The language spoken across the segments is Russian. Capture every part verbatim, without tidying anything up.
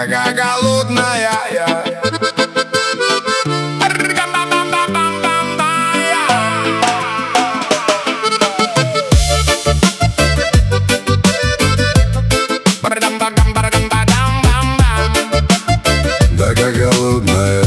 га-га голодная я. Га-га голодная.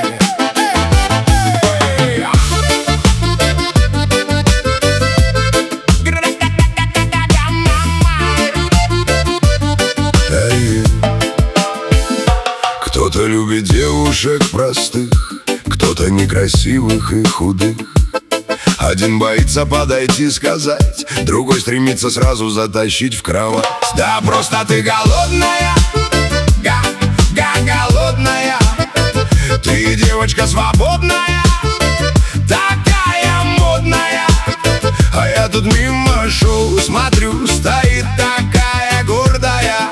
Кто-то любит девушек простых, кто-то некрасивых и худых. Один боится подойти сказать, другой стремится сразу затащить в кровать. Да просто ты голодная, га, га голодная. Ты девочка свободная, такая модная. А я тут мимо шел, смотрю, стоит такая гордая.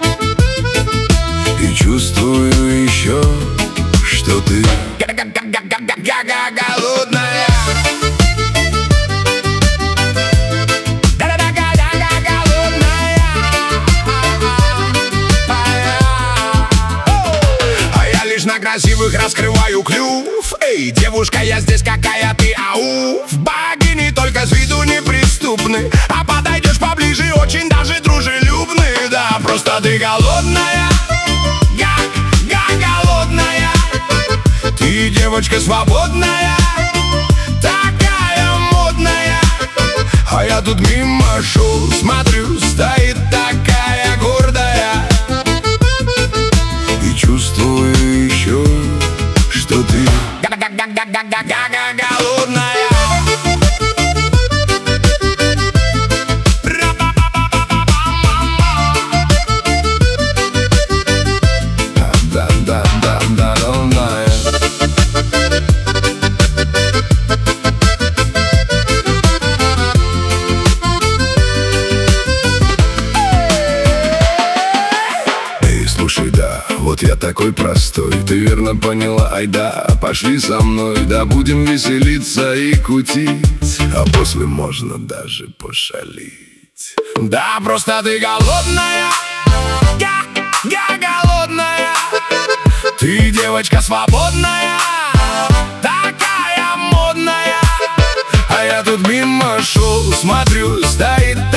И чувствую еще, что ты га-га голодная. А я лишь на красивых раскрываю клюв. Эй, девушка, я здесь, какая ты, ауф. Богини только с виду неприступны, а подойдешь поближе, очень даже дружелюбны. Да, просто ты голодная, га, га голодная. Ты девочка свободная, такая модная. А я тут мимо шел, смотрю, стоит такая гордая. И чувствую еще, что ты га-га голодная. да-да-да-да-да-да. Эй, слушай, да, вот я такой простой, ты верно поняла, ай да, пошли со мной, да будем веселиться и кутить, а после можно даже пошалить. Да, просто ты голодная, га, га голодная. Ты девочка свободная, такая модная. А я тут мимо шел, смотрю, стоит